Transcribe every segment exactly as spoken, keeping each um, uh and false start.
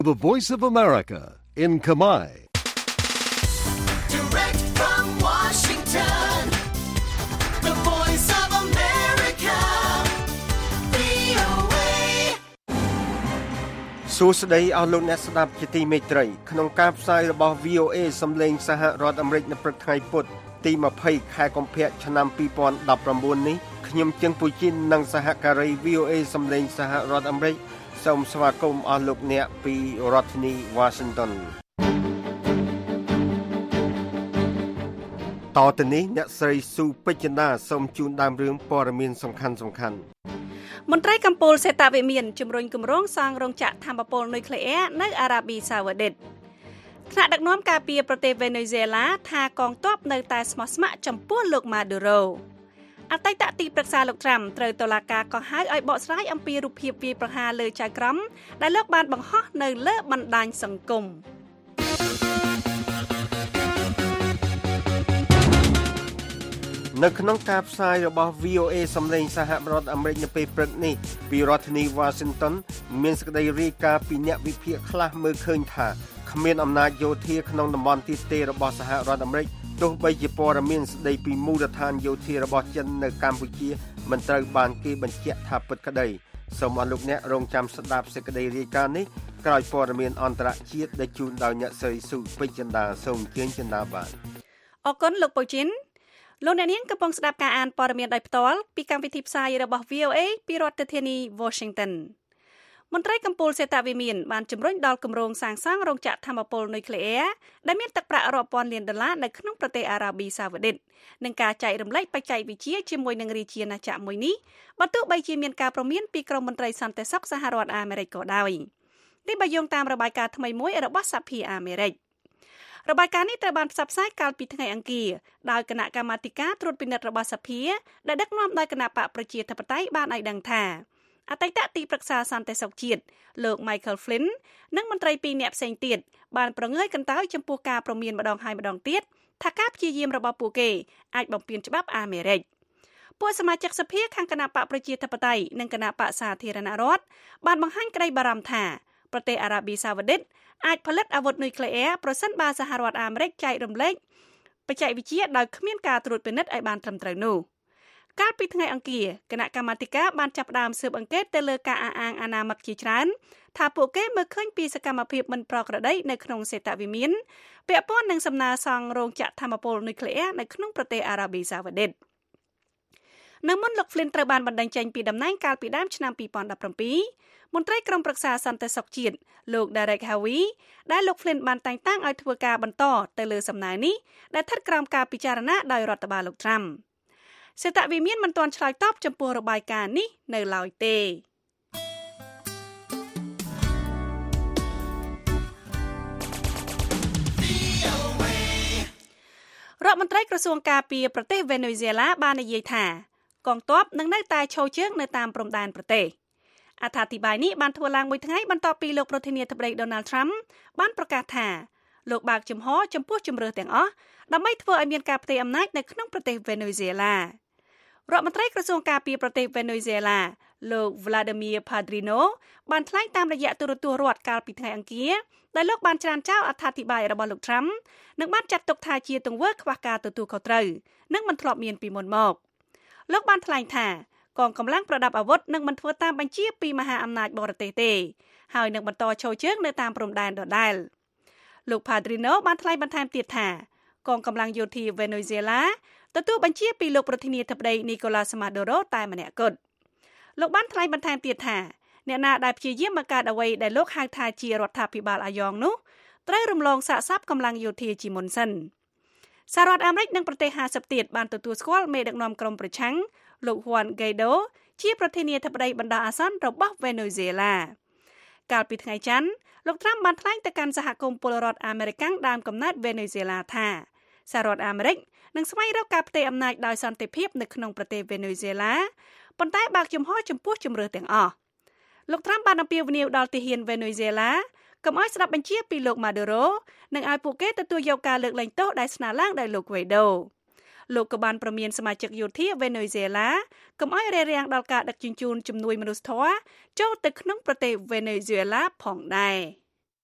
The Voice of America in Khmer. Direct from Washington, The Voice of America, វី អូ เอសួស្តីអស់លោកអ្នកស្ដាប់ជាទីមេត្រីក្នុងការផ្សាយរបស់ វី អូ เอ សំឡេងសហរដ្ឋអាមេរិកនៅព្រឹកថ្ងៃពុធទី20ខែកុម្ភៈឆ្នាំ2019នេះខ្ញុំជើងពូជីននិងសហការី វី អូ เอ សំឡេងសហរដ្ឋអាមេរិកសូមស្វាគមន៍អស់លោកអ្នកពីរដ្ឋធានី Washington តទៅនេះអ្នកស្រីស៊ូពេជ្ជណាសូមជូនដើមរឿងព័ត៌មានសំខាន់សំខាន់មន្ត្រីកម្ពុជាសេតវិមានជំរុញគម្រោងសាងរោងចក្រថាមពលនុយក្លេអ៊ែរនៅអារ៉ាប៊ីសាអូឌីតថ្នាក់ដឹកនាំការពីប្រទេសវេណេស៊ុយអេឡាថាកងទ័ពនៅតែស្មោះស្ម័គ្រចំពោះលោកម៉ាឌូរ៉ូអតីតទីប្រឹក្សាលោកត្រាំត្រូវតុលាការកោះហៅឲ្យបកស្រាយអំពីរូបភាពវាយប្រហារលើចៅក្រមដែលលោកបានបង្ហោះនៅលើបណ្ដាញសង្គមនៅក្នុងការផ្សាយរបស់ វី អូ เอ សំឡេងសហរដ្ឋអាមេរិកនៅពេលព្រឹកនេះពីរដ្ឋធានី Washington មានសេចក្តីរាយការណ៍ពីអ្នកវិភាគខ្លះមើលឃើញថាគ្មានអំណាចយោធាក្នុងតំបន់ទីទេរបស់សហរដ្ឋអាមេរិកទោះបីជាព័ត៌មានស្តីពីមូលដ្ឋានយោធារបស់ចិននៅកម្ពុជាមិនត្រូវបានគេបញ្ជាក់ថាពិតក្តីសូមអរលោកអ្នករងចាំស្ដាប់សេចក្តីរាយការណ៍នេះក្រោយព័ត៌មានអន្តរជាតិដែលជូនដោយអ្នកស្រីស៊ូពេជ្ជចិន្តាសូមអញ្ជើញចិន្តាបាទអរគុណលោកពូជីនលោកអ្នកនាងកំពុងស្ដាប់ការអានព័ត៌មានដោយផ្ទាល់ពីកម្មវិធីផ្សាយរបស់ វី អូ เอ ពីរដ្ឋធានី Washington មន្ត្រីកម្ពុជាសេតវិមានបានជំរុញដល់គម្រោងសាងសង់រោងចក្រថាមពលនុយក្លេអ៊ែរដែលមានទឹកប្រាក់រាប់ពាន់លានដុល្លារនៅក្នុងប្រទេសអារ៉ាប៊ីសាអូឌីតនិងការចែករំលែកបច្ចេកវិទ្យាជាមួយនឹងរាជាណាចក្រមួយនេះបើទោះបីជាមានការព្រមានពីក្រមមន្ត្រីសន្តិសុខសហរដ្ឋអាមេរិកក៏ដោយនេះបើយោងតាមរបាយការណ៍ថ្មីមួយរបស់សភាអាមេរិករបាយការណ៍នេះត្រូវបានផ្សព្វផ្សាយកាលពីថ្ងៃអង្គារដោយគណៈកម្មាធិការត្រួតពិនិត្យរបស់សភាដែលដឹកនាំដោយគណៈបកប្រជាធិបតេយ្យបានឲ្យដឹងថាអតីតទីប្រឹក្សាសន្តិសុខជាតិលោក Michael Flynn និងមន្ត្រីពីរនាក់ផ្សេងទៀតបានប្រងើយកន្តើយចំពោះការព្រមានម្ដងហើយម្ដងទៀតថាការព្យាយាមរបស់ពួកគេអាចបំពានច្បាប់អាមេរិកពួកសមាជិកសភាខាងគណៈបកប្រជាធិបតេយ្យនិងគណៈបកសាធារណរដ្ឋបានបង្ហាញក្តីបារម្ភថាប្រទេសអារ៉ាប៊ីសាអូឌីតអាចផលិតអាវុធនុយក្លេអ៊ែរប្រសិនបើសហរដ្ឋអាមេរិកចែករំលែកបច្ចេកវិទ្យាដោយគ្មានការត្រួតពិនិត្យឲ្យបានត្រឹមត្រូវនោះកាលពីថ្ងៃអង្គារគណៈកម្មាធិការបានចាប់ផ្ដើមស៊ើបអង្កេតទៅលើការអះអាងអាណាមិកជាច្រើនថាពួកគេមើលឃើញពីសកម្មភាពមិនប្រក្រតីនៅក្នុងសេតវិមានពាក់ព័ន្ធនឹងសំណើសង់រោងចក្រថាមពលនុយក្លេអ៊ែរនៅក្នុងប្រទេសអារ៉ាប៊ីសាអូឌីតនៅមុនលោក Flynn ត្រូវបានបណ្តេញចេញពីតំណែងកាលពីដើមឆ្នាំពីរពាន់ដប់ប្រាំពីរមន្ត្រីក្រុមប្រឹក្សាសន្តិសុខជាតិលោក Derek Harvey ដែលលោក Flynn បានតែងតាំងឲ្យធ្វើការបន្តទៅលើសំណើនេះដែលស្ថិតក្រោមការពិចារណាដោយរដ្ឋបាលលោក Trump សេតវិមានមិនទាន់ឆ្លើយតបចំពោះរបាយការណ៍នេះនៅឡើយទេរដ្ឋមន្ត្រីក្រសួងការពារប្រទេសវេណេស៊ុយអេឡាបាននិយាយថាកងទ័ពនឹងនៅតែឈរជើងនៅតាមព្រំដែនប្រទេសអត្ថាធិប្បាយនេះបានធ្វើឡើងមួយថ្ងៃបន្ទាប់ពីលោកប្រធានាធិបតី Donald Trump បានប្រកាសថាលោកបើកចំហចំពោះជំរឿសទាំងអស់ដើម្បីធ្វើឲ្យមានការផ្ទេរអំណាចនៅក្នុងប្រទេសវេណេស៊ុយអេឡារដ្ឋមន្ត្រីក្រសួងការពារប្រទេសវេណេស៊ុយអេឡាលោក Vladimir Padrino បានថ្លែងតាមរយៈទូរទស្សន៍រដ្ឋកាលពីថ្ងៃអង្គារដែលលោកបានច្រានចោលអត្ថាធិប្បាយរបស់លោក Trump និងបានចាត់ទុកថាជាទង្វើខ្វះការទទួលខុសត្រូវនិងមិនធ្លាប់មានពីមុនមកលោកបានថ្លែងថាកងកម្លាំងប្រដាប់អាវុធនឹងមិនធ្វើតាមបញ្ជាពីមហាអំណាចបរទេសទេហើយនឹងបន្តឈរជើងនៅតាមព្រំដែនដដែលលោក Padrino បានថ្លែងបន្ថែមទៀតថាកងកម្លាំងយោធាវេណេស៊ុយអេឡាទទួលបញ្ជាពីលោកប្រធានាធិបតី Nicolas Maduro តែម្នាក់គត់លោកបានថ្លែងបន្ថែមទៀតថាអ្នកណាដែលព្យាយាមបង្កើតអ្វីដែលលោកហៅថាជារដ្ឋាភិបាលអាយ៉ងនោះត្រូវរំលងសាកសពកម្លាំងយោធាជាមុនសិនសហរដ្ឋអាមេរិកនិងប្រទេសហាសិបទៀតបានទទួលស្គាល់មេដឹកនាំក្រុមប្រឆាំងលោក Juan Guaido ជាប្រធានាធិបតីបណ្ដោះអាសន្នរបស់វេណេស៊ុយអេឡាកាលពីថ្ងៃច័ន្ទលោក Trump បានថ្លែងទៅកាន់សហគមន៍ពលរដ្ឋអាមេរិកដើមកំណើតវេណេស៊ុយអេឡាថាសហរដ្ឋអាមេរិកនឹងស្វែងរកការផ្ទេរអំណាចដោយសន្តិភាពនៅក្នុងប្រទេសវេណេស៊ុយអេឡាប៉ុន្តែបើកចំហចំពោះជំរឿសទាំងអស់លោក Trump បានអំពាវនាវដល់ទាហានវេណេស៊ុយអេឡាកុំឲ្យស្ដាប់បញ្ជាពីលោក Maduro និងឲ្យពួកគេទទួលយកការលើកលែងទោសដែលស្នើឡើងដោយលោក Guaido លោកក៏បានប្រមានសមាជិកយោធាវេណេស៊ុយអេឡាកុំឲ្យរារាំងដល់ការដឹកជញ្ជូនជំនួយមនុស្សធម៌ចូលទៅក្នុងប្រទេសវេណេស៊ុយអេឡាផងដែរ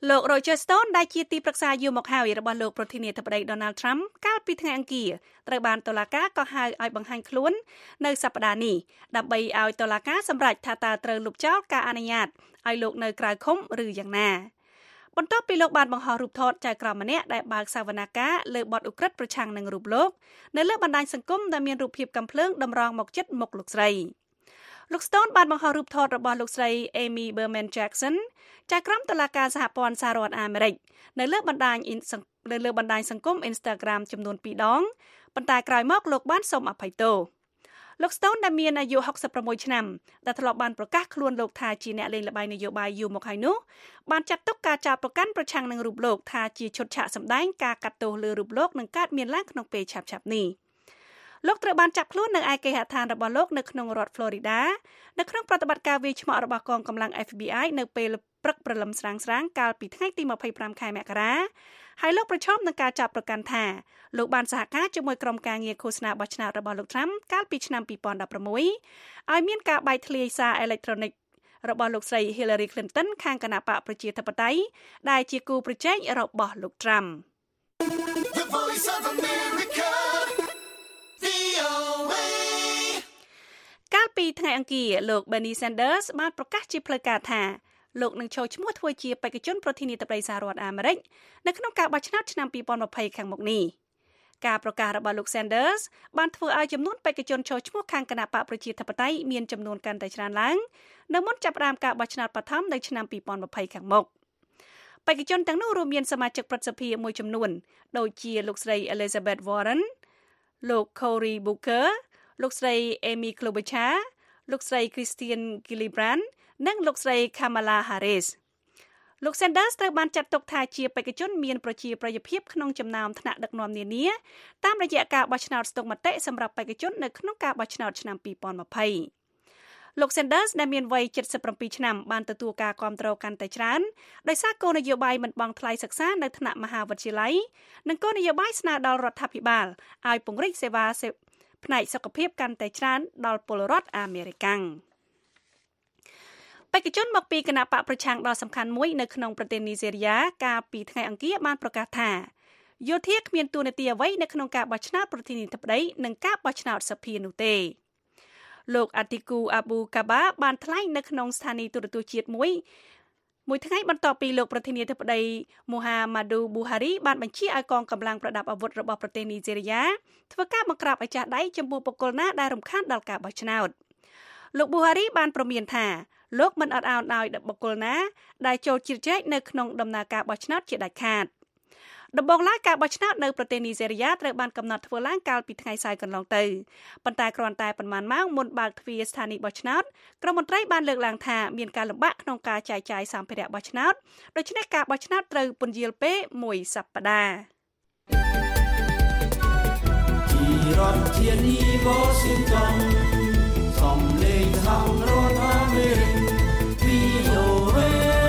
លោក Roger Stone ដែលជាទីប្រឹក្សាយូរមកហើយរបស់លោកប្រធានាធិបតី Donald Trump កាលពីថ្ងៃអង្គារត្រូវបានតុលាការកោះហៅឲ្យបង្ហាញខ្លួននៅសប្តាហ៍នេះដើម្បីឲ្យតុលាការសម្រេចថាតើត្រូវលុបចោលការអនុញ្ញាតឲ្យលោកនៅក្រៅឃុំឬយ៉ាងណាបន្ទាប់ពីលោកបានបង្ហោះរូបថតចៅក្រមម្នាក់ដែលបើកសវនាការលើបទឧក្រិដ្ឋប្រឆាំងនឹងរូបលោកនៅលើបណ្ដាញសង្គមដែលមានរូបភាពកាំភ្លើងតម្រង់មកជិតមុខលោកស្រីលោក Stone បានបង្ហោះរូបថតរបស់លោកស្រី Amy Berman Jackson ចៅក្រមតុលាការសហព័ន្ធសហរដ្ឋអាមេរិកនៅលើបណ្ដាញនៅលើបណ្ដាញសង្គម Instagram ចំនួនពីរដងប៉ុន្តែក្រោយមកលោកបានសូមអភ័យទោសលោក Stone ដែលមានអាយុហុកសិបប្រាំមួយឆ្នាំដែលធ្លាប់បានប្រកាសខ្លួនលោកថាជាអ្នកលេងល្បែងនយោបាយយូរមកហើយនោះបានចាត់ទុកការចោទប្រកាន់ប្រឆាំងនឹងរូបលោកថាជាឈុតឆាកសម្ដែងការកាត់ទោសលើរូបលោកនឹងកើតមានឡើងក្នុងពេលឆាប់ៗនេះលោកត្រូវបានចាប់ខ្លួននៅឯគេហដ្ឋានរបស់លោកនៅក្នុងរដ្ឋ Florida នៅក្នុងប្រតិបត្តិការវាយឆ្មក់របស់កងកម្លាំង F B I នៅពេលព្រឹកព្រលឹមស្រាងៗកាលពីថ្ងៃទីម្ភៃប្រាំខែមករាហើយលោកប្រឈមនឹងការចាប់ប្រកាន់ថាលោកបានសហការជាមួយក្រុមការងារឃោសនាបោះឆ្នោតរបស់លោក Trump កាលពីឆ្នាំពីរពាន់ដប់ប្រាំមួយឲ្យមានការបែកធ្លាយសារអេឡិចត្រូនិករបស់លោកស្រី Hillary Clinton ខាងគណបកប្រជាធិបតេយ្យដែលជាគូប្រជែងរបស់លោក Trump The Voice of America កាលពីថ្ងៃអង្គារលោក Bernie Sanders បានប្រកាសជាផ្លូវការថាលោកនឹងចូលឈ្មោះធ្វើជាបេក្ខជនប្រធានាធិបតីសហរដ្ឋអាមេរិកនៅក្នុងការបោះឆ្នោតឆ្នាំពីរពាន់ម្ភៃខាងមុខនេះការប្រកាសរបស់លោក Sanders បានធ្វើឲ្យចំនួនបេក្ខជនចូលឈ្មោះខាងគណបកប្រជាធិបតេយ្យមានចំនួនកាន់តែច្រើនឡើងនៅមុនចាប់ផ្ដើមការបោះឆ្នោតបឋមនៅឆ្នាំពីរពាន់ម្ភៃខាងមុខបេក្ខជនទាំងនោះរួមមានសមាជិកព្រឹទ្ធសភាមួយចំនួនដូចជាលោកស្រី Elizabeth Warren លោក Cory Booker លោកស្រី Amy Klobuchar លោកស្រី Christine Gillibrand និងលោកស្រី Kamala Harris លោក Sanders ត្រូវបានចាត់ទុកថាជាបេក្ខជនមានប្រជាប្រិយភាពក្នុងចំណោមថ្នាក់ដឹកនាំនានាតាមរយៈការបោះឆ្នោតស្តុកមតិសម្រាប់បេក្ខជននៅក្នុងការបោះឆ្នោតឆ្នាំពីរពាន់ម្ភៃលោក Sanders ដែលមានវ័យជិតសិបប្រាំពីរឆ្នាំបានទទួលការគាំទ្រកាន់តែច្រើនដោយសារគោលនយោបាយមិនបង់ថ្លៃសិក្សានៅថ្នាក់មហាវិទ្យាល័យនិងគោលនយោបាយស្នើដល់រដ្ឋាភិបាលឲ្យពង្រីកសេវាផ្នែកសុខភាពកាន់តែច្រើនដល់ពលរដ្ឋអាមេរិកាំងបេក្ខជនមកពីគណបកប្រឆាំងដ៏សំខាន់មួយនៅក្នុងប្រទេសនីហ្សេរីយ៉ាកាលពីថ្ងៃអង្គារបានប្រកាសថាយោធាគ្មានតួនាទីអ្វីនៅក្នុងការបោះឆ្នោតប្រធានាធិបតីនិងការបោះឆ្នោតសភានោះទេលោក Atiku Abubakar បានថ្លែងនៅក្នុងស្ថានីយ៍ទូរទស្សន៍ជាតិមួយមួយថ្ងៃបន្ទាប់ពីលោកប្រធានាធិបតី Muhammadu Buhari បានបញ្ជាឲ្យកងកម្លាំងប្រដាប់អាវុធរបស់ប្រទេសនីហ្សេរីយ៉ាធ្វើការបង្ក្រាបឲ្យចាស់ដៃចំពោះបុគ្គលណាដែលរំខានដល់ការបោះឆ្នោតលោក Buhari បានប្រមានថាលោកមិនអត់ឱនឲ្យបុគ្គលណាដែលចូលជ្រៀតជ្រែកនៅក្នុងដំណើរការបោះឆ្នោតជាដាច់ខាតដំបូងឡើយការបោះឆ្នោតនៅប្រទេសនីហ្សេរីយ៉ាត្រូវបានកំណត់ធ្វើឡើងកាលពីថ្ងៃសៅរ៍កន្លងទៅប៉ុន្តែគ្រាន់តែប៉ុន្មានម៉ោងមុនបើកទ្វារស្ថានីយ៍បោះឆ្នោតក្រុមមន្ត្រីបានលើកឡើងថាមានការលំបាកក្នុងការចែកចាយសម្ភារៈបោះឆ្នោតដូច្នេះការបោះឆ្នោតត្រូវពន្យាលពេលមួយសប្តាហ៍ពីរដ្ឋធានី Washington សំឡេងសហរដ្ឋអាមេរិក វី អូ เอ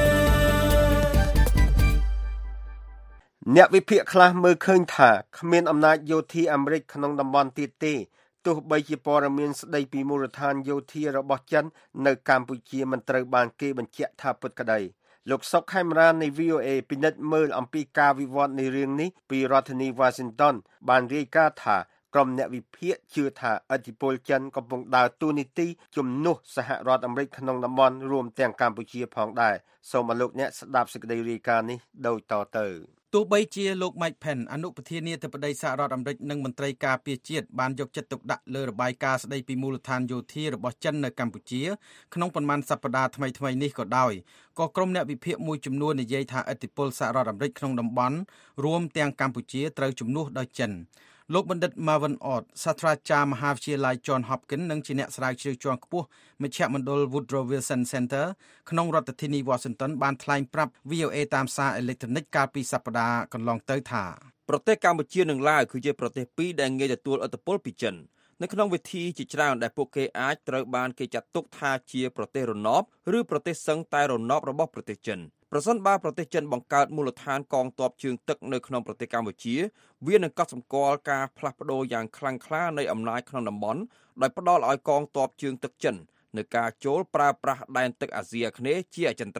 អ្នកវិភាគខ្លះមើលឃើញថាគ្មានអំណាចយោធាអាមេរិកក្នុងតំបន់ទៀតទេទោះបីជាព័ត៌មានស្ដីពីមូលដ្ឋានយោធារបស់ចិននៅកម្ពុជាមិនត្រូវបានគេបញ្ជាក់ថាពិតក្តីលោកសុកខេមរាននៃ វី អូ เอ ពិនិត្យមើលអំពីការវិវត្តនៃរឿងនេះពីរដ្ឋធានី Washington បានរាយការណ៍ថាក្រុមអ្នកវិភាគជឿថាឥទ្ធិពលចិនកំពុងដើរតួនាទីជំនួសសហរដ្ឋអាមេរិកក្នុងតំបន់រួមទាំងកម្ពុជាផងដែរសូមអរលោកអ្នកស្ដាប់សេចក្តីរាយការណ៍នេះដូចតទៅទោះបីជាលោក Mike Pence អនុប្រធានាធិបតីសហរដ្ឋអាមេរិកនិងមន្ត្រីការពារជាតិបានយកចិត្តទុកដាក់លើរបាយការណ៍ស្ដីពីមូលដ្ឋានយោធារបស់ចិននៅកម្ពុជាក្នុងប៉ុន្មានសប្តាហ៍ថ្មីៗនេះក៏ដោយក៏ក្រុមអ្នកវិភាគមួយចំនួននិយាយថាឥទ្ធិពលសហរដ្ឋអាមេរិកក្នុងតំបន់រួមទាំងកម្ពុជាត្រូវជំនួសដោយចិនលោកបណ្ឌិត Marvin Ott សាស្ត្រាចារ្យមហាវិទ្យាល័យ John Hopkins និងជាអ្នកស្រាវជ្រាវជាន់ខ្ពស់មជ្ឈមណ្ឌល Woodrow Wilson Center ក្នុងរដ្ឋធានី Washington បានថ្លែងប្រាប់ វី អូ เอ តាមសារអេឡិចត្រូនិកកាលពីសប្តាហ៍កន្លងទៅថាប្រទេសកម្ពុជានិងឡាវគឺជាប្រទេសពីរដែលងាយទទួលឥទ្ធិពលពីចិននៅក្នុងវិធីជាច្រើនដែលពួកគេអាចត្រូវបានគេចាត់ទុកថាជាប្រទេសរណបឬប្រទេសសឹងតែរណបរបស់ប្រទេសចិនប្រសិនបើប្រទេសចិនបង្កើតមូលដ្ឋានកងទ័ពជើងទឹកនៅក្នុងប្រទេសកម្ពុជាវានឹងកត់សម្គាល់ការផ្លាស់ប្ដូរយ៉ាងខ្លាំងក្លានៃអំណាចក្នុងតំបន់ដោយផ្ដល់ឲ្យកងទ័ពជើងទឹកចិននៅការចូលប្រើប្រាស់ដែនទឹកអាស៊ីអាគ្នេយ៍ជាអចិន្ត្រៃយ៍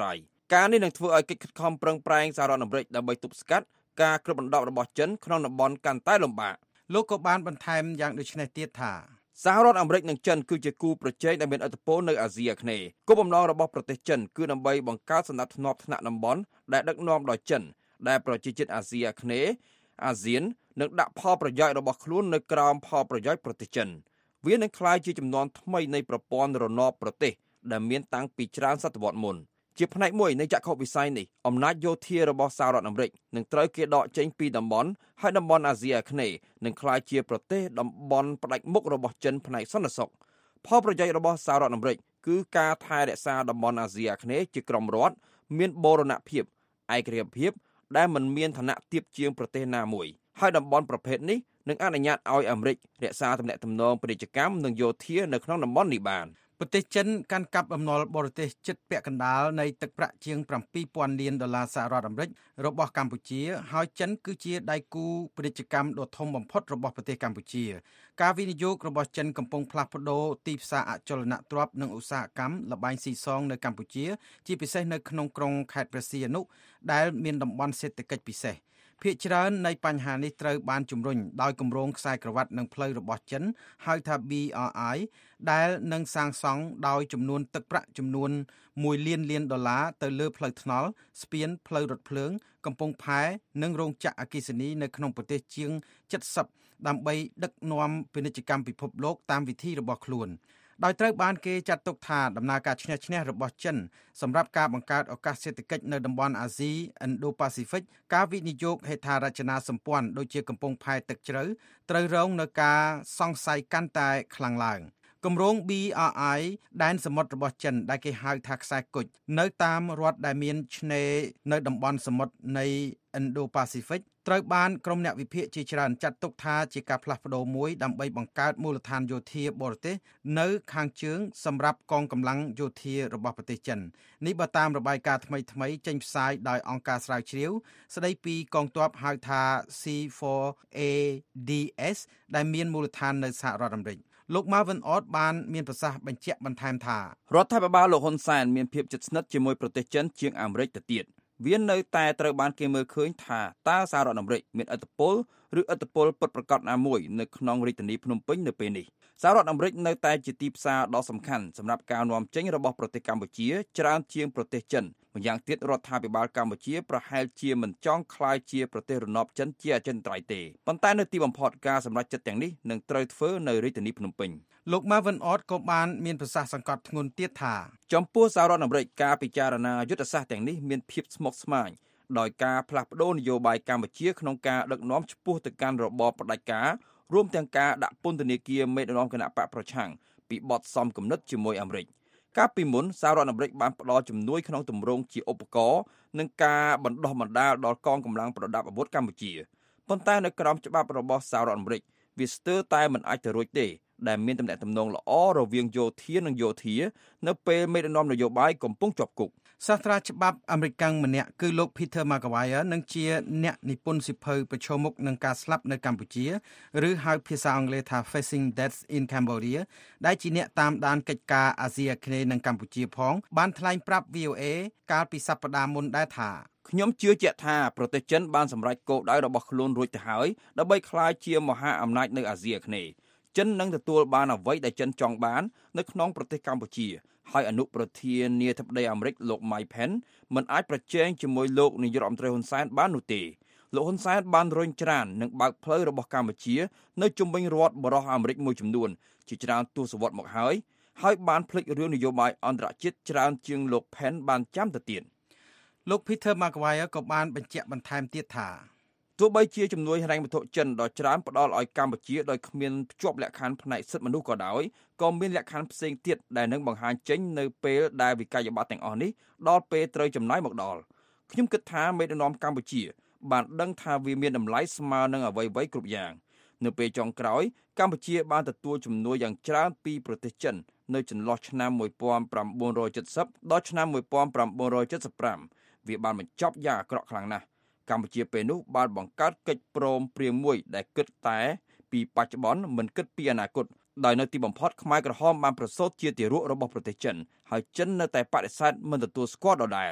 ការនេះនឹងធ្វើឲ្យកិច្ចខិតខំប្រឹងប្រែងសហរដ្ឋអាមេរិកដើម្បីទប់ស្កាត់ការគ្របដណ្ដប់របស់ចិនក្នុងតំបន់កាន់តែលំបាកលោកក៏បានបន្ថែមយ៉ាងដូចនេះទៀតថាសហរដ្ឋអាមេរិកនិងចិនគឺជាគូប្រជែងដែលមានឥទ្ធិពលនៅអាស៊ីអាគ្នេយ៍គោលបំណងរបស់ប្រទេសចិនគឺដើម្បីបង្កើតសណ្ដាប់ធ្នាប់ថ្នាក់តំបន់ដែលដឹកនាំដោយចិនដែលប្រជាជាតិអាស៊ីអាគ្នេយ៍អាស៊ាននឹងដាក់ផលប្រយោជន៍របស់ខ្លួននៅក្រោមផលប្រយោជន៍ប្រទេសចិនវានឹងក្លាយជាចំនួនថ្មីនៃប្រព័ន្ធរណបប្រទេសដែលមានតាំងពីច្រើនសតវត្សមុនជាផ្នែកមួយនៃចក្ខុវិស័យនេះអំណាចយោធារបស់សហរដ្ឋអាមេរិកនឹងត្រូវគេដកចេញពីតំបន់ហើយតំបន់អាស៊ីអាគ្នេយ៍នឹងក្លាយជាប្រទេសតំបន់ផ្ដាច់មុខរបស់ចិនផ្នែកសន្តិសុខផលប្រយោជន៍របស់សហរដ្ឋអាមេរិកគឺការថែរក្សាតំបន់អាស៊ីអាគ្នេយ៍ជាក្រុមរដ្ឋមានបូរណភាពឯករាជ្យភាពដែលមិនមានឋានៈទាបជាងប្រទេសណាមួយហើយតំបន់ប្រភេទនេះនឹងអនុញ្ញាតឲ្យអាមេរិករក្សាទំនាក់ទំនងពាណិជ្ជកម្មនិងយោធានៅក្នុងតំបន់នេះបានប្រទេសចិនកាន់កាប់អំណុលបរទេសជិតពាក់កណ្ដាលនៃទឹកប្រាក់ជាង៧ពាន់លានដុល្លារសហរដ្ឋអាមេរិករបស់កម្ពុជាហើយចិនគឺជាដៃគូពាណិជ្ជកម្មដ៏ធំបំផុតរបស់ប្រទេសកម្ពុជាការវិនិយោគរបស់ចិនកំពុងផ្លាស់ប្ដូរទីផ្សារអចលនទ្រព្យនិងឧស្សាហកម្មល្បែងស៊ីសងនៅកម្ពុជាជាពិសេសនៅក្នុងក្រុងខេត្តព្រះសីហនុដែលមានតំបន់សេដ្ឋកិច្ចពិសេសភាគច្រើននៃបញ្ហានេះត្រូវបានជំរុញដោយគម្រោងខ្សែក្រវ៉ាត់និងផ្លូវរបស់ចិនហៅថា ប៊ី អារ អាយ ដែលនឹងសាងសង់ដោយចំនួនទឹកប្រាក់ចំនួនមួយលានលានដុល្លារទៅលើផ្លូវថ្នល់ស្ពានផ្លូវរថភ្លើងកំពង់ផែនិងរោងចក្រអគ្គិសនីនៅក្នុងប្រទេសជាងជិតសិបដើម្បីដឹកនាំពាណិជ្ជកម្មពិភពលោកតាមវិធីរបស់ខ្លួនដោយត្រូវបានគេចាត់ទុកថាដំណើរការឈ្នះឈ្នះរបស់ចិនសម្រាប់ការបង្កើតឱកាសសេដ្ឋកិច្ចនៅតំបន់អាស៊ី Indo-Pacific ការវិនិយោគហេដ្ឋារចនាសម្ព័ន្ធដូចជាកំពង់ផែទឹកជ្រៅត្រូវរងនឹងការសង្ស័យកាន់តែខ្លាំងឡើងគម្រោង ប៊ី អារ អាយ ដែនសមុទ្ររបស់ចិនដែលគេហៅថាខ្សែគុជនៅតាមរដ្ឋដែលមានឆ្នេរនៅតំបន់សមុទ្រនៃ Indo-Pacific ត្រូវបានក្រុមអ្នកវិភាគជាច្រើនចាត់ទុកថាជាការផ្លាស់ប្ដូរមួយដើម្បីបង្កើតមូលដ្ឋានយោធាបរទេសនៅខាងជើងសម្រាប់កងកម្លាំងយោធារបស់ប្រទេសចិននេះបើតាមរបាយការណ៍ថ្មីៗចេញផ្សាយដោយអង្គការស្រាវជ្រាវស្ដីពីកងទ័ពហៅថា C ហ្វ័រ អេ ឌី អេស ដែលមានមូលដ្ឋាននៅសហរដ្ឋអាមេរិកលោក Marvin Ott បានមានប្រសាសន៍បញ្ជាក់បន្ថែមថារដ្ឋាភិបាលលោកហ៊ុនសែនមានភាពជិតស្និទ្ធជាមួយប្រទេសចិនជាងអាមេរិកទៅទៀតវានៅតែត្រូវបានគេមើលឃើញថាតើសហរដ្ឋអាមេរិកមានឥទ្ធិពលឬឥទ្ធិពលពិតប្រាកដណាមួយនៅក្នុងរាជធានីភ្នំពេញនៅពេលនេះសហរដ្ឋអាមេរិកនៅតែជាទីផ្សារដ៏សំខាន់សម្រាប់ការនាំចេញរបស់ប្រទេសកម្ពុជាច្រើនជាងប្រទេសចិនម្យ៉ាងទៀតរដ្ឋាភិបាលកម្ពុជាប្រហែលជាមិនចង់ក្លាយជាប្រទេសរណបចិនជាអចិន្ត្រៃយ៍ទេប៉ុន្តែនៅទីបំផុតការសម្រេចចិត្តទាំងនេះនឹងត្រូវធ្វើនៅរាជធានីភ្នំពេញលោក Marvin Ott ក៏បានមានប្រសាសន៍សង្កត់ធ្ងន់ទៀតថាចំពោះសហរដ្ឋអាមេរិកការពិចារណាយុទ្ធសាស្ត្រទាំងនេះមានភាពស្មុគស្មាញដោយការផ្លាស់ប្ដូរនយោបាយកម្ពុជាក្នុងការដឹកនាំឆ្ពោះទៅកាន់របបផ្ដាច់ការរួមទាំងការដាក់ពន្ធនាគារមេដឹកនាំគណបកប្រឆាំងពីបទសំគំនិតជាមួយអាមេរិកកាលពីមុនសហរដ្ឋអាមេរិកបានផ្ដល់ជំនួយក្នុងទម្រង់ជាឧបករណ៍និងការបណ្ដុះបណ្ដាលដល់កងកម្លាំងប្រដាប់អាវុធកម្ពុជាប៉ុន្តែនៅក្រោមច្បាប់របស់សហរដ្ឋអាមេរិកវាស្ទើរតែមិនអាចទៅរួចទេដែលមានទំនាក់ទំនងល្អរវាងយោធានិងយោធានៅពេលមេដឹកនាំនយោបាយកំពុងជាប់គុកសាស្ត្រាច្បាប់អាមេរិកម្នាក់គឺលោក Peter Maguire នឹងជាអ្នកនិពន្ធសៀវភៅប្រឈមមុខនឹងការស្លាប់នៅកម្ពុជាឬហៅភាសាអង់គ្លេសថា Facing Death in Cambodia ដែលជាអ្នកតាមដានកិច្ចការអាស៊ីអាគ្នេយ៍និងកម្ពុជាផងបានថ្លែងប្រាប់ វី អូ អេ កាលពីសប្តាហ៍មុនដែរថាខ្ញុំជឿជាក់ថាប្រទេសចិនបានសម្រេចគោលដៅរបស់ខ្លួនរួចទៅហើយដើម្បីក្លាយជាមហាអំណាចនៅអាស៊ីអាគ្នេយ៍ចិននឹងទទួលបានអ្វីដែលចិនចង់បាននៅក្នុងប្រទេសកម្ពុជាហើយអនុប្រធានាធិបតីអាមេរិកលោក Mike Pence មិនអាចប្រជែងជាមួយលោកនាយករដ្ឋមន្ត្រីហ៊ុនសែនបាននោះទេលោកហ៊ុនសែនបានរុញច្រាននិងបើកផ្លូវរបស់កម្ពុជានៅជុំវិញរដ្ឋបរោះអាមេរិកមួយចំនួនជាច្រើនទសវត្សរ៍មកហើយហើយបានភ្លេចរឿងនយោបាយអន្តរជាតិច្រើនជាងលោក Pence បានចាំទៅទៀតលោក Peter Maguire ក៏បានបញ្ជាក់បន្ថែមទៀតថាទោះបីជាជំនួយហិរញ្ញវត្ថុចិនដ៏ច្រើនផ្ដល់ឲ្យកម្ពុជាដោយគ្មានភ្ជាប់លក្ខខណ្ឌផ្នែកសិទ្ធិមនុស្សក៏ដោយក៏មានលក្ខខណ្ឌផ្សេងទៀតដែលនឹងបង្ហាញចេញនៅពេលដែលវិក័យប័ត្រទាំងអស់នេះដល់ពេលត្រូវចំណាយមកដល់ខ្ញុំគិតថាមេដឹកនាំកម្ពុជាបានដឹងថាវាមានតម្លៃស្មើនឹងអ្វីៗគ្រប់យ៉ាងនៅពេលចុងក្រោយកម្ពុជាបានទទួលជំនួយយ៉ាងច្រើនពីប្រទេសចិននៅចន្លោះឆ្នាំmột nghìn chín trăm bảy mươiដល់ឆ្នាំmột nghìn chín trăm bảy mươi lămវាបានបញ្ចប់យ៉ាងអាក្រក់ខ្លាំងណាស់កម្ពុជាពេលនោះបានបង្កើតកិច្ចព្រមព្រៀងមួយដែលគិតតែពីបច្ចុប្បន្នមិនគិតពីអនាគតដោយនៅទីបំផុតខ្មែរក្រហមបានប្រសូតជាទារករបស់ប្រទេសចិនហើយចិននៅតែបដិសេធមិនទទួលស្គាល់ដដែល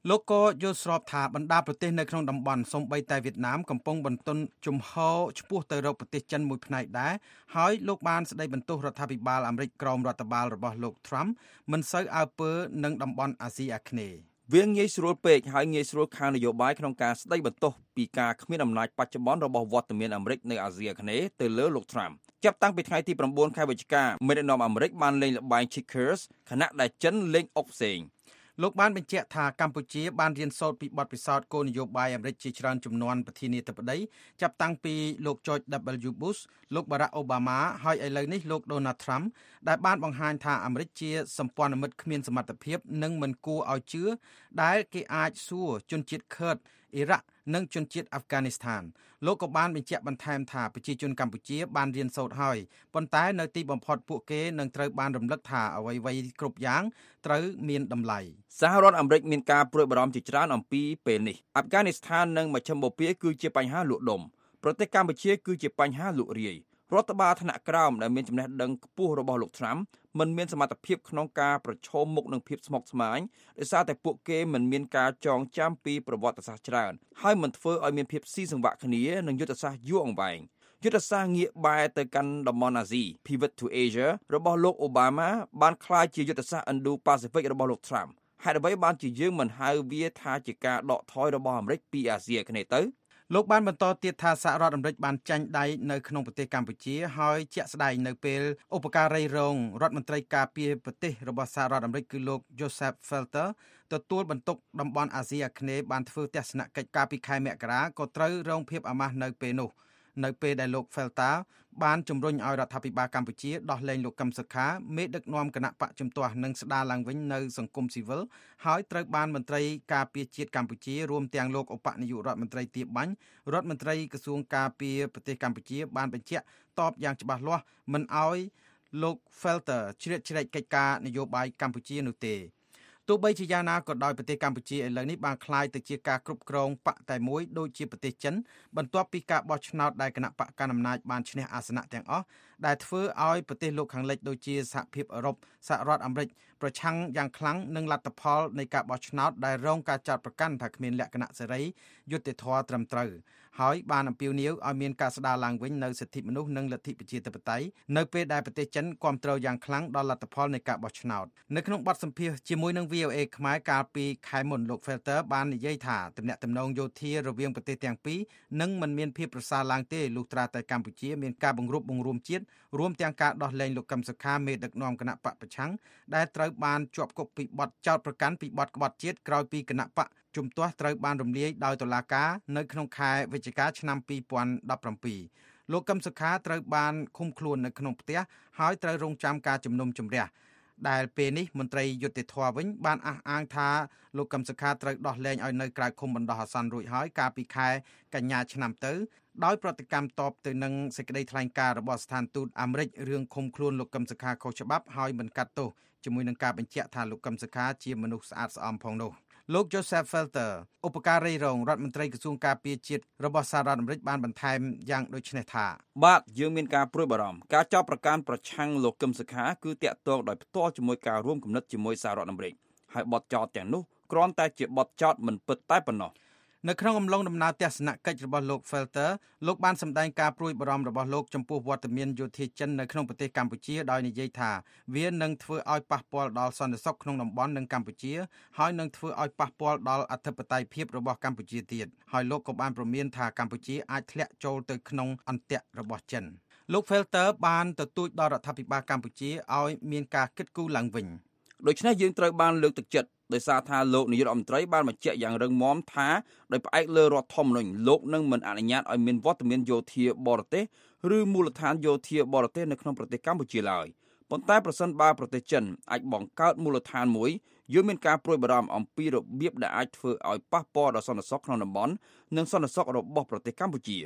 លោកក៏យល់ស្របថាបណ្ដាប្រទេសនៅក្នុងតំបន់សូម្បីតែវៀតណាមកំពុងបន្ទន់ជំហរឆ្ពោះទៅរកប្រទេសចិនមួយផ្នែកដែរហើយលោកបានស្ដីបន្ទោសរដ្ឋាភិបាលអាមេរិកក្រោមរដ្ឋបាលរបស់លោក Trump មិនសូវអើពើនឹងតំបន់អាស៊ីអាគ្នេយ៍វាងាយស្រួលពេកហើយងាយស្រួលខាងនយោបាយក្នុងការស្ដីបន្ទោសពីការគ្មានអំណាចបច្ចុប្បន្នរបស់វត្តមានអាមេរិកនៅអាស៊ីអាគ្នេយ៍ទៅលើលោក Trump ចាប់តាំងពីថ្ងៃទីប្រាំបួនខែវិច្ឆិកាមេដឹកនាំអាមេរិកបានលេងល្បែង Checkers ខណៈដែលចិនលេងអុកផ្សេងលោកបានបញ្ជាក់ថាកម្ពុជាបានរៀនសូត្រពីបទពិសោធន៍គោលនយោបាយអាមេរិកជាច្រើនជំនាន់ប្រធានាធិបតីចាប់តាំងពីលោក George W. Bush លោក Barack Obama ហើយឥឡូវនេះលោក Donald Trump ដែលបានបង្ហាញថាអាមេរិកជាសម្ព័ន្ធមិត្តគ្មានសមត្ថភាពនិងមិនគួរឲ្យជឿដែលគេអាចសួរជនជាតិឃឺតអ៊ីរ៉ាក់និងជនជាតិអាហ្វហ្គានីស្ថានលោកក៏បានបញ្ជាក់បន្ថែមថាប្រជាជនកម្ពុជាបានរៀនសូត្រហើយប៉ុន្តែនៅទីបំផុតពួកគេនឹងត្រូវបានរំលឹកថាអ្វីៗគ្រប់យ៉ាងត្រូវមានតម្លៃសហរដ្ឋអាមេរិកមានការព្រួយបារម្ភជាច្រើនអំពីពេលនេះអាហ្វហ្គានីស្ថាននិងមជ្ឈិមបូព៌ាគឺជាបញ្ហាលក់ដុំប្រទេសកម្ពុជាគឺជាបញ្ហាលក់រាយរដ្ឋបាលថ្នាក់ក្រោមដែលមានចំណេះដឹងខ្ពស់របស់លោក Trump មិនមានសមត្ថភាពក្នុងការប្រឈមមុខនឹងភាពស្មុគស្មាញដោយសារតែពួកគេមិនមានការចងចាំពីប្រវត្តិសាស្ត្រច្រើនហើយមិនធ្វើឲ្យមានភាពស៊ីសង្វាក់គ្នានឹងយុទ្ធសាស្ត្រយូរអង្វែងយុទ្ធសាស្ត្រងាកបែរទៅកាន់តំបន់អាស៊ី Pivot to Asia របស់លោក Obama បានក្លាយជាយុទ្ធសាស្ត្រ Indo-Pacific របស់លោក Trump ហេតុអ្វីបានជាយើងមិនហៅវាថាជាការដកថយរបស់អាមេរិកពីអាស៊ីអាគ្នេយ៍ទៅលោកបានបន្តទៀតថាសហរដ្ឋអាមេរិកបានចាញ់ដៃនៅក្នុងប្រទេសកម្ពុជាហើយជាក់ស្ដែងនៅពេលឧបការីរងរដ្ឋមន្ត្រីការពារប្រទេសរបស់សហរដ្ឋអាមេរិកគឺលោក Joseph Felter ទទួលបន្ទុកតំបន់អាស៊ីអាគ្នេយ៍បានធ្វើទស្សនកិច្ចកាលពីខែមករាក៏ត្រូវរងភាពអាម៉ាស់នៅពេលនោះនៅពេលដែលលោក Felter បានជំរុញឲ្យរដ្ឋាភិបាលកម្ពុជាដោះលែងលោកកឹមសុខាមេដឹកនាំគណៈបកជំទាស់និងស្ដារឡើងវិញនៅសង្គមស៊ីវិលហើយត្រូវបានមន្ត្រីការពារជាតិកម្ពុជារួមទាំងលោកឧបនាយករដ្ឋមន្ត្រីទាបាញ់រដ្ឋមន្ត្រីក្រសួងការពារប្រទេសកម្ពុជាបានបញ្ជាក់តបយ៉ាងច្បាស់លាស់មិនឲ្យលោក Felter ជ្រៀតជ្រែកកិច្ចការនយោបាយកម្ពុជានោះទេទោះបីជាយ៉ាងណាក៏ដោយប្រទេសកម្ពុជាឥឡូវនេះបានក្លាយទៅជាការគ្រប់គ្រងបកតែមួយដូចជាប្រទេសចិនបន្ទាប់ពីការបោះឆ្នោតដែលគណៈបកកណ្ដាលអំណាចបានឈ្នះអាសនៈទាំងអស់ដែលធ្វើឲ្យប្រទេសលោកខាងលិចដូចជាសហភាពអឺរ៉ុបសហរដ្ឋអាមេរិកប្រឆាំងយ៉ាងខ្លាំងនឹងលទ្ធផលនៃការបោះឆ្នោតដែលរងការចោទប្រកាន់ថាគ្មានលក្ខណៈសេរីយុត្តិធម៌ត្រឹមត្រូវហើយបានអំពាវនាវឲ្យមានការស្ដារឡើងវិញនូវសិទ្ធិមនុស្សនិងលទ្ធិប្រជាធិបតេយ្យនៅពេលដែលប្រទេសចិនគាំទ្រយ៉ាងខ្លាំងដល់លទ្ធផលនៃការបោះឆ្នោតនៅក្នុងបទសម្ភាសន៍ជាមួយនឹង វី អូ អេ ខ្មែរកាលពីខែមុនលោក Felter បាននិយាយថាទំនាក់ទំនងយោធារវាងប្រទេសទាំងពីរនឹងមិនមានភាពប្រសើរឡើងទេលុះត្រាតែកម្ពុជាមានការបង្រួបបង្រួមជាតិរួមទាំងការដោះលែងលោកកឹមសុខាមេដឹកនាំគណៈបកប្រឆាំងដែលត្រូវបានជាប់គុកពីបទចោទប្រកាន់ពីបទក្បត់ជាតិក្រោយពីគណៈបកជំទាស់ត្រូវបានរំលាយដោយតុលាការនៅក្នុងខែវិច្ឆិកាឆ្នាំពីរពាន់ដប់ប្រាំពីរលោកកឹមសុខាត្រូវបានឃុំខ្លួននៅក្នុងផ្ទះហើយត្រូវរងចាំការជំនុំជម្រះដែលពេលនេះមន្ត្រីយុតិធធម៌វិញបានអះអាងថាលោកកឹមសុខាត្រូវដោះលែងឲ្យនៅក្រៅឃុំបណ្ដោះអាសន្នរួចហើយកាលពីខែកញ្ញាឆ្នាំទៅដោយប្រតិកម្មតបទៅនឹងសេចក្តីថ្លែងការណ៍របស់ស្ថានទូតអាមេរិករឿងឃុំខ្លួនលោកកឹមសុខាខុសច្បាប់ហើយមិនកាត់ទោសជាមួយនឹងការបញ្ជាក់ថាលោកកឹមសុខាជាមនុស្សស្អាតស្អំផងនោះលោក Joseph Felter ឧបការីរងរដ្ឋមន្ត្រីក្រសួងការពារជាតិរបស់សហរដ្ឋអាមេរិកបានបន្ថែមយ៉ាងដូចនេះថាបាទយើងមានការព្រួយបារម្ភការចោទប្រកាន់ប្រឆាំងលោកកឹមសុខាគឺតាក់ទងដោយផ្ទាល់ជាមួយការរួមគំនិតជាមួយសហរដ្ឋអាមេរិកហើយបទចោទទាំងនោះគ្រាន់តែជាបទចោទមិនពិតតែប៉ុណ្ណោះនៅក្នុងអំឡុងដំណើរទស្សនកិច្ចរបស់លោក Felter លោកបានសម្ដែងការព្រួយបារម្ភរបស់លោកចំពោះវត្តមានយោធាចិននៅក្នុងប្រទេសកម្ពុជាដោយនិយាយថាវានឹងធ្វើឲ្យប៉ះពាល់ដល់សន្តិសុខក្នុងតំបន់និងកម្ពុជាហើយនឹងធ្វើឲ្យប៉ះពាល់ដល់អធិបតេយ្យភាពរបស់កម្ពុជាទៀតហើយលោកក៏បានព្រមានថាកម្ពុជាអាចធ្លាក់ចូលទៅក្នុងអន្ទាក់របស់ចិនលោក Felter បានទទូចដល់រដ្ឋាភិបាលកម្ពុជាឲ្យមានការគិតគូរឡើងវិញដូច្នេះយើងត្រូវបានលើកទឹកចិត្តដោយសារថាលោកនាយករដ្ឋមន្ត្រីបានបញ្ជាក់យ៉ាងរឹងមាំថាដោយផ្អែកលើរដ្ឋធម្មនុញ្ញលោកនឹងមិនអនុញ្ញាតឲ្យមានវត្តមានយោធាបរទេសឬមូលដ្ឋានយោធាបរទេសនៅក្នុងប្រទេសកម្ពុជាឡើយប៉ុន្តែប្រសិនបើប្រទេសចិនអាចបង្កើតមូលដ្ឋានមួយយើងមានការព្រួយបារម្ភអំពីរបៀបដែលអាចធ្វើឲ្យប៉ះពាល់ដល់សន្តិសុខក្នុងតំបន់និងសន្តិសុខរបស់ប្រទេសកម្ពុជា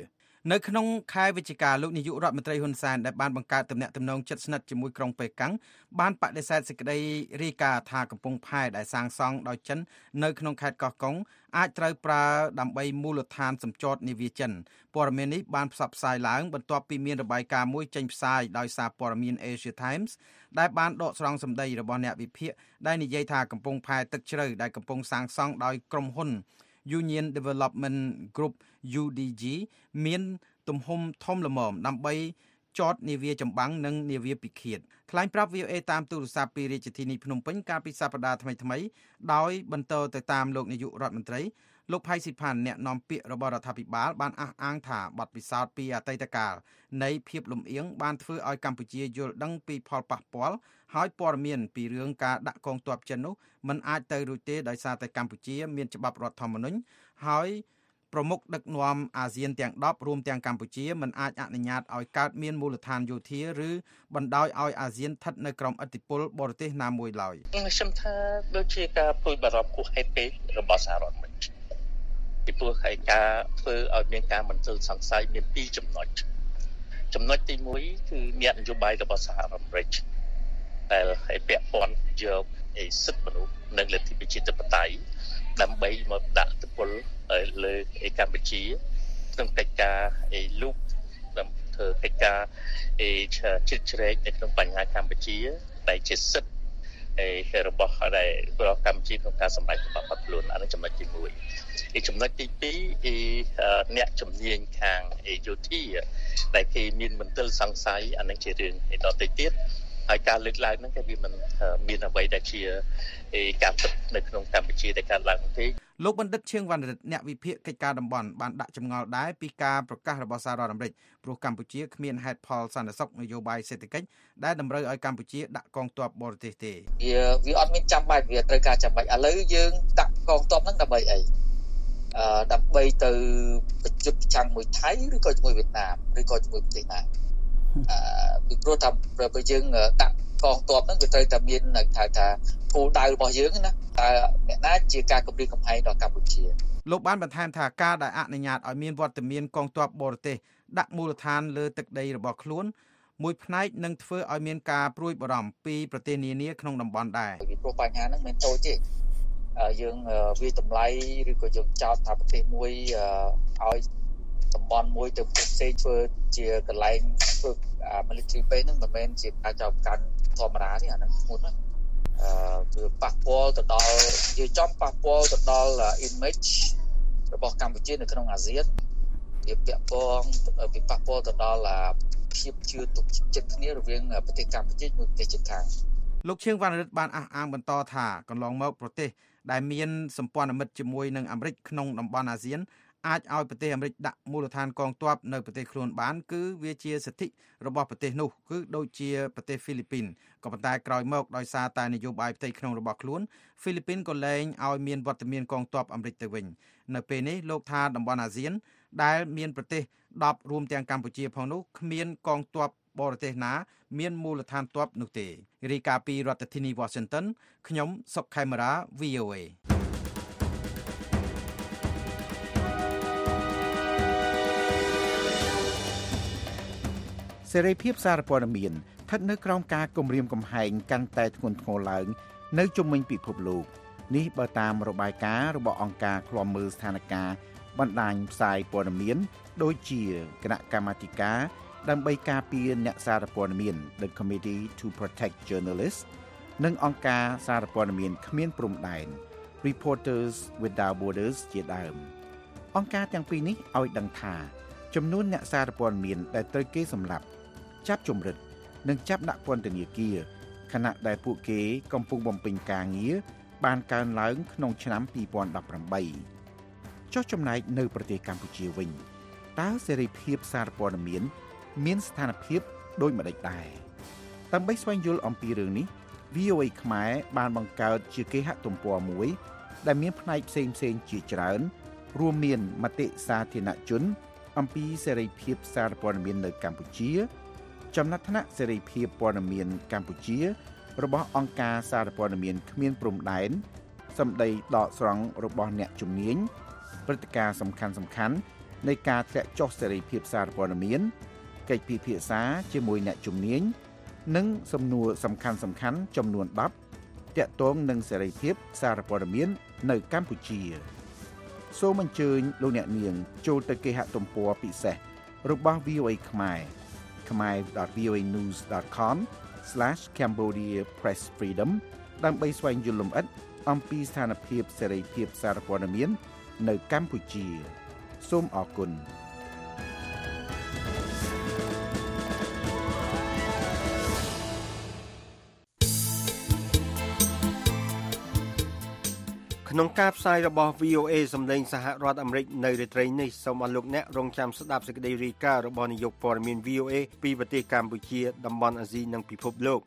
នៅក្នុងខែវិច្ឆិកាលោកនាយករដ្ឋមន្ត្រីហ៊ុនសែនដែលបានបង្កើតទំនាក់ទំនងជិតស្និទ្ធជាមួយក្រុងប៉េកាំងបានបដិសេធសេចក្តីរាយការណ៍ថាកំពង់ផែដែលសាងសង់ដោយចិននៅក្នុងខេត្តកោះកុងអាចត្រូវប្រើដើម្បីមូលដ្ឋានសម្ចតនាវាចិនព័ត៌មាននេះបានផ្សព្វផ្សាយឡើងបន្ទាប់ពីមានរបាយការណ៍មួយចេញផ្សាយដោយសារព័ត៌មាន Asia Times ដែលបានដកស្រង់សម្ដីរបស់អ្នកវិភាគដែលនិយាយថាកំពង់ផែទឹកជ្រៅដែលកំពុងសាងសង់ដោយក្រុមហ៊ុនUnion Development Group ยู ดี จี មានទំហំធំល្មមដើម្បីចតនាវាចម្បាំងនិងនាវាពិឃាតថ្លែងប្រាប់ វី អូ អេ តាមទូរស័ព្ទពីរាជធានីភ្នំពេញកាលពីសប្តាហ៍ថ្មីៗដោយបន្តទៅតាមលោកនាយករដ្ឋមន្ត្រីលោកផៃស៊ីផាន់អ្នកនាំពាក្យរបស់រដ្ឋាភិបាលបានអះអាងថាបទពិសោធន៍ពីអតីតកាលនៃភាពលំអៀងបានធ្វើឲ្យកម្ពុជាយល់ដឹងពីផលប៉ះពាល់ហើយព័ត៌មានពីរឿងការដាក់កងទ័ពចិននោះមិនអាចទៅរួចទេដោយសារតែកម្ពុជាមានច្បាប់រដ្ឋធម្មនុញ្ញហើយប្រមុខដឹកនាំអាស៊ានទាំងដប់រួមទាំងកម្ពុជាមិនអាចអនុញ្ញាតឲ្យកើតមានមូលដ្ឋានយោធាឬបណ្ដោយឲ្យអាស៊ានស្ថិតនៅក្រោមឥទ្ធិពលបរទេសណាមួយឡើយខ្ញុំថាដូចជាការព្រួយបារម្ភគួរហេតុពេករបស់សហរដ្ឋអាមេរិកពីព្រោះហើយការធ្វើឲ្យមានការមន្ទិលសង្ស័យមានពីរចំណុចចំណុចទីមួយគឺអ្នកនយោបាយរបស់សហរដ្ឋអាមេរិកដែលឲ្យពាក់ព័ន្ធយកឯសិទ្ធិមនុស្សនិងលទ្ធិប្រជាធិបតេយ្យដើម្បីមកដាក់ទពលលើឯកម្ពុជាក្នុងកិច្ចការឯលូកដើម្បីធ្វើកិច្ចការឯជ្រៀតជ្រែកនៅក្នុងបញ្ហាកម្ពុជាដែលជាសិទ្ធិឯរបស់ដែលរបស់កម្ពុជាក្នុងការសម្រេចរបស់គាត់ខ្លួនអានេះចំណុចទីមួយឯចំណុចទីពីរឯអ្នកជំនាញខាងយោធាដែលគេមានមន្ទិលសង្ស័យអានេះជារឿងឯដទៃទៀតហើយការលើកឡើងហ្នឹងគេវាមិនមានអ្វីដែលជាការពិតនៅក្នុងកម្ពុជាដែលកើតឡើងទេលោកបណ្ឌិតឈៀងវណ្ណរិទ្ធអ្នកវិភាគកិច្ចការតំបន់បានដាក់ចម្ងល់ដែរពីការប្រកាសរបស់សហរដ្ឋអាមេរិកព្រោះកម្ពុជាគ្មានហេតុផលសន្តិសុខនយោបាយសេដ្ឋកិច្ចដែលតម្រូវឲ្យកម្ពុជាដាក់កងទ័ពបរទេសទេវាវាអត់មានចាំបាច់វាត្រូវការចាំបាច់ឥឡូវយើងដាក់កងទ័ពហ្នឹងដើម្បីអីអឺដើម្បីទៅប្រយុទ្ធប្រឆាំងមួយថៃឬក៏ជាមួយវៀតណាមឬក៏ជាមួយប្រទេសណាអឺពីព្រោះថាបើយើងដាក់កងទ័ពហ្នឹងវាត្រូវតែមានថាថាគោលដៅរបស់យើងណាតើអ្នកណាជាការគម្រាមកំហែងដល់កម្ពុជាលោកបានបន្ថែមថាការដែលអនុញ្ញាតឲ្យមានវត្តមានកងទ័ពបរទេសដាក់មូលដ្ឋានលើទឹកដីរបស់ខ្លួនមួយផ្នែកនឹងធ្វើឲ្យមានការព្រួយបារម្ភពីប្រទេសនានាក្នុងតំបន់ដែរពីព្រោះបញ្ហាហ្នឹងមិនតូចទេយើងវាតម្លៃឬក៏យើងចោទថាប្រទេសមួយឲ្យតំបន់មួយទៅផ្សេងធ្វើជាកន្លែងធ្វើ military base ហ្នឹងមិនមែនជាការចោទកាន់ធម្មតាទេអាហ្នឹងធ្ងន់ណាស់អឺគឺប៉ះពាល់ទៅដល់យើងចំប៉ះពាល់ទៅដល់ image របស់កម្ពុជានៅក្នុងអាស៊ានវាពាក់ព័ន្ធវាប៉ះពាល់ទៅដល់ភាពជឿទុកចិត្តគ្នារវាងប្រទេសកម្ពុជានិងប្រទេសជិតខាងលោកឈៀងវណ្ណរិទ្ធបានអះអាងបន្តថាកន្លងមកប្រទេសដែលមានសម្ព័ន្ធមិត្តជាមួយនឹងអាមេរិកក្នុងតំបន់អាស៊ានអាចឲ្យប្រទេសអាមេរិកដាក់មូលដ្ឋានកងទ័ពនៅប្រទេសខ្លួនបានគឺវាជាសិទ្ធិរបស់ប្រទេសនោះគឺដូចជាប្រទេសហ្វីលីពីនក៏ប៉ុន្តែក្រោយមកដោយសារតែនយោបាយផ្ទៃក្នុងរបស់ខ្លួនហ្វីលីពីនក៏លែងឲ្យមានវត្តមានកងទ័ពអាមេរិកទៅវិញនៅពេលនេះលោកថាតំបន់អាស៊ានដែលមានប្រទេសដប់រួមទាំងកម្ពុជាផងនោះគ្មានកងទ័ពបរទេសណាមានមូលដ្ឋានទ័ពនោះទេរាយការណ៍ពីរដ្ឋធានី Washington ខ្ញុំសុកខេមរា វី អូ អេសេរីភាពសារព័ត៌មានស្ថិតនៅក្រោមការគំរាមកំហែងកាន់តែធ្ងន់ធ្ងរឡើងនៅជុំវិញពិភពលោកនេះបើតាមរបាយការណ៍របស់អង្គការឃ្លាំមើលស្ថានភាពបណ្ដាញផ្សាយព័ត៌មានដូចជាគណៈកម្មាធិការដើម្បីការពារអ្នកសារព័ត៌មាន The Committee to Protect Journalists និងអង្គការសារព័ត៌មានគ្មានព្រំដែន Reporters Without Borders ជាដើមអង្គការទាំងពីរនេះឲ្យដឹងថាចំនួនអ្នកសារព័ត៌មានដែលត្រូវគេសម្លាប់ចាប់ជំរិតនិងចាប់ដាក់ពន្ធនាគារខណៈដែលពួកគេកំពុងបំពេញការងារបានកើនឡើងក្នុងឆ្នាំពីរពាន់ដប់ប្រាំបីចុះចំណែកនៅប្រទេសកម្ពុជាវិញតើសេរីភាពសារព័ត៌មានមានស្ថានភាពដូចម្តេចដែរដើម្បីស្វែងយល់អំពីរឿងនេះ វី អូ អេ ខ្មែរបានបង្កើតជាគេហទំព័រមួយដែលមានផ្នែកផ្សេងៗជាច្រើនរួមមានមតិសាធារណជនអំពីសេរីភាពសារព័ត៌មាននៅកម្ពុជាចំណាត់ថ្នាក់សេរីភាពព័ត៌មានកម្ពុជារបស់អង្គការសារព័ត៌មានគ្មានព្រំដែនសម្ដីដកស្រង់របស់អ្នកជំនាញព្រឹត្តិការណ៍សំខាន់ៗនៃការធ្លាក់ចុះសេរីភាពសារព័ត៌មានកិច្ចពិភាក្សាជាមួយអ្នកជំនាញនិងសំណួរសំខាន់សំខាន់ចំនួនដប់ទាក់ទងនឹងសេរីភាពសារព័ត៌មាននៅកម្ពុជាសូមអញ្ជើញលោកអ្នកនាងចូលទៅគេហទំព័រពិសេសរបស់ វី អូ អេ ខ្មែរ khmer dot v o a news dot com slash cambodia press freedom ដើម្បីស្វែងយល់លម្អិតអំពីស្ថានភាពសេរីភាពសារព័ត៌មាននៅកម្ពុជាសូមអរគុណក្នុងការផ្សាយរបស់ វី អូ เอ សម្លេងសហរដ្ឋអាមេរិកនៅរាត្រីនេះសូមអស់លោកអ្នករងចាំស្ដាប់សេចក្តីរាយការណ៍របស់នាយកព័ត៌មាន វី អូ เอ ពីប្រទេសកម្ពុជាតំបន់អាស៊ីនិងពិភពលោក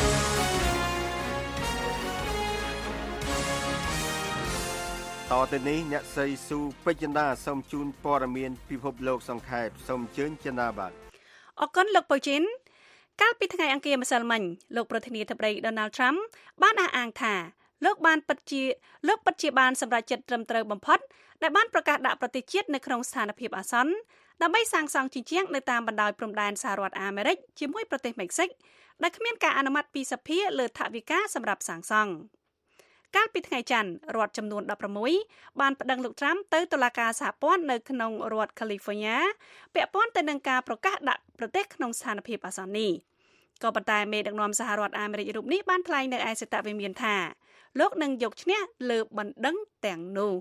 តទៅនេះអ្នកស្រីស៊ូពេជ្រចិន្តាសូមជូនព័ត៌មានពិភពលោកសង្ខេបសូមអញ្ជើញចិន្តាបាទអរគុណលោកពូជីនកាលពីថ្ងៃអង្គារម្សិលមិញលោកប្រធានាធិបតី Donald Trump បានអះអាងថាលោកបានពិតជាលោកពិតជាបានសម្រេចចិត្តត្រឹមត្រូវបំផុតដែលបានប្រកាសដាក់ប្រទេសជាតិនៅក្នុងស្ថានភាពអាសន្នដើម្បីសាងសង់ជញ្ជាំងនៅតាមបណ្ដោយព្រំដែនសហរដ្ឋអាមេរិកជាមួយប្រទេសមិចស៊ិកដែលគ្មានការអនុម័តពីសភាលើថវិកាសម្រាប់សាងសង់កាលពីថ្ងៃច័ន្ទរដ្ឋចំនួនដប់ប្រាំមួយបានប្តឹងលោកត្រាំទៅតុលាការសហព័ន្ធនៅក្នុងរដ្ឋ California ពាក់ព័ន្ធទៅនឹងការប្រកាសដាក់ប្រទេសក្នុងស្ថានភាពអាសន្ននេះក៏ប៉ុន្តែមេដឹកនាំសហរដ្ឋអាមេរិករូបនេះបានថ្លែងនៅឯសេតវិមានថាលោកនឹងយកឈ្នះលើបណ្ដឹងទាំងនោះ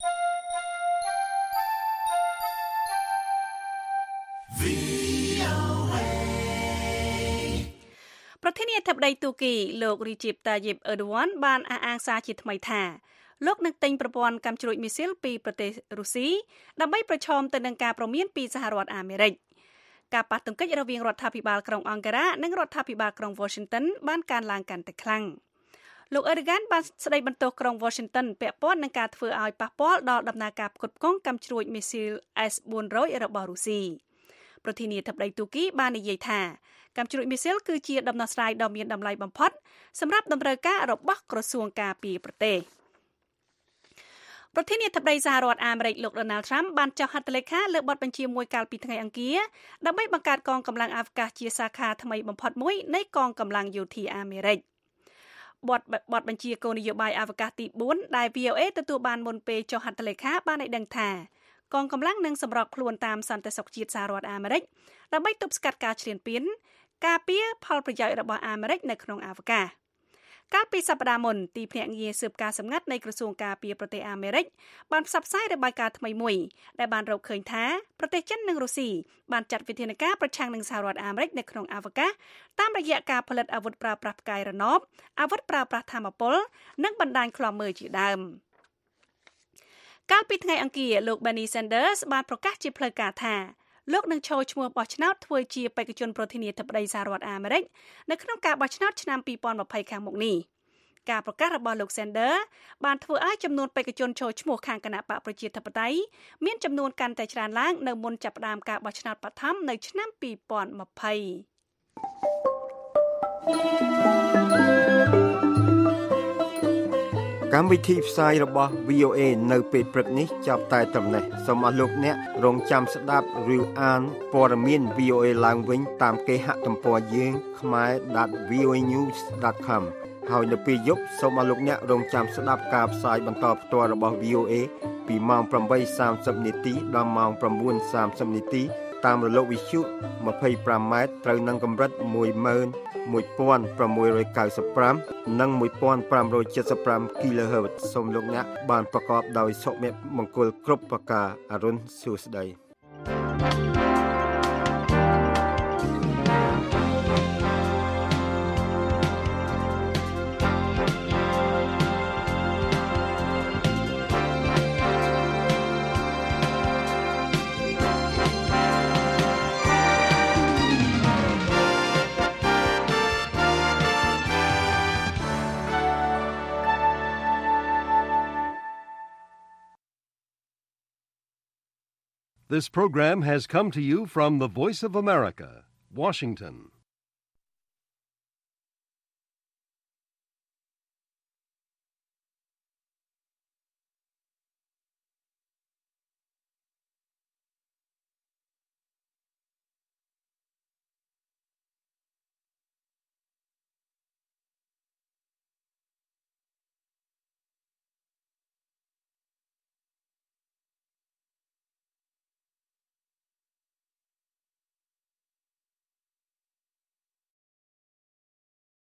ប្រធានាធិបតីទូគីលោក Recep Tayyip Erdogan បានអះអាងសារជាថ្មីថាលោកនឹងទិញប្រព័ន្ធកាំជ្រួចមីស៊ីលពីប្រទេសរុស្ស៊ីដើម្បីប្រឈមទៅនឹងការព្រមានពីសហរដ្ឋអាមេរិកការប៉ះទង្គិចរវាងរដ្ឋាភិបាលក្រុងអង្ការ៉ានិងរដ្ឋាភិបាលក្រុង Washington បានកើនឡើងកាន់តែខ្លាំងលោក Erdogan បានស្ដីបន្ទោសក្រុង Washington ពាក់ព័ន្ធនឹងការធ្វើឲ្យប៉ះពាល់ដល់ដំណើរការផ្គត់ផ្គង់កាំជ្រួចមីស៊ីល អេស bốn trăm របស់រុស្ស៊ីប្រធានាធិបតីទូគីបាននិយាយថាកាំជ្រួចមីស៊ីលគឺជាដំណោះស្រាយដ៏មានតម្លៃបំផុតសម្រាប់តម្រូវការរបស់ក្រសួងការពារប្រទេសប្រធានាធិបតីសហរដ្ឋអាមេរិកលោក Donald Trump បានចុះហត្ថលេខាលើបទបញ្ជាមួយកាលពីថ្ងៃអង្គារដើម្បីបង្កើតកងកម្លាំងអាវកាសជាសាខាថ្មីបំផុតមួយនៃកងកម្លាំងយោធាអាមេរិកបទបទបញ្ជាគោលនយោបាយអាវកាសទីបួនដែល វី អូ เอ ទទួលបានមុនពេលចុះហត្ថលេខាបានឲ្យដឹងថាកងកម្លាំងនឹងសម្របខ្លួនតាមសន្តិសុខជាតិសហរដ្ឋអាមេរិកដើម្បីទប់ស្កាត់ការឈ្លានពានការពារផលប្រយោជន៍របស់អាមេរិកនៅក្នុងអាវកាសកាលពីសប្តាហ៍មុនទីភ្នាក់ងារស៊ើបការសម្ងាត់នៃក្រសួងការពារប្រទេសអាមេរិកបានផ្សព្វផ្សាយរបាយការណ៍ថ្មីមួយដែលបានរកឃើញថាប្រទេសចិននិងរុស្ស៊ីបានចាត់វិធានការប្រឆាំងនឹងសហរដ្ឋអាមេរិកនៅក្នុងអាវកាសតាមរយៈការផលិតអាវុធប្រើប្រាស់ផ្កាយរណបអាវុធប្រើប្រាស់ថាមពលនិងបណ្ដាញឃ្លាំមើលជាដើមកាលពីថ្ងៃអង្គារលោក Bernie Sanders បានប្រកាសជាផ្លូវការថាលោកនឹងចូលឈ្មោះបោះឆ្នោតធ្វើជាបេក្ខជនប្រធានាធិបតីសហរដ្ឋអាមេរិកនៅក្នុងការបោះឆ្នោតឆ្នាំពីរពាន់ยี่สิบខាងមុខនេះការប្រកាសរបស់លោក Sanders បានធ្វើឲ្យចំនួនបេក្ខជនចូលឈ្មោះខាងគណៈបកប្រជាធិបតេយ្យមានចំនួនកាន់តែច្រើនឡើងនៅមុនចាប់ផ្ដើមការបោះឆ្នោតបឋមនៅឆ្នាំពីរពាន់ยี่สิบកម្មវិធីផ្សាយរបស់ វី អូ เอ នៅពេលព្រឹកនេះចាប់តែត្រឹមនេះសូមអស់លោកអ្នករងចាំស្ដាប់ឬអានព័ត៌មាន វី អូ เอ ឡើងវិញតាមគេហទំព័រយើង khmer dot v o a news dot com ហើយនៅពេលយប់សូមអស់លោកអ្នករងចាំស្ដាប់ការផ្សាយបន្តផ្ទាល់របស់ វី អូ เอ ពីម៉ោងeight thirtyនាទីដល់ម៉ោងnine thirtyនាទីតាមរលកវិទ្យុtwenty-fiveម៉ែត្រត្រូវនឹងកម្រិតone one six nine fiveនិងfifteen seventy-five គីឡូហឺតសូមលោកអ្នកបានប្រកបដោយសុភមង្គលគ្រប់ប្រការអរុនសួស្តី This program has come to you from the Voice of America, Washington.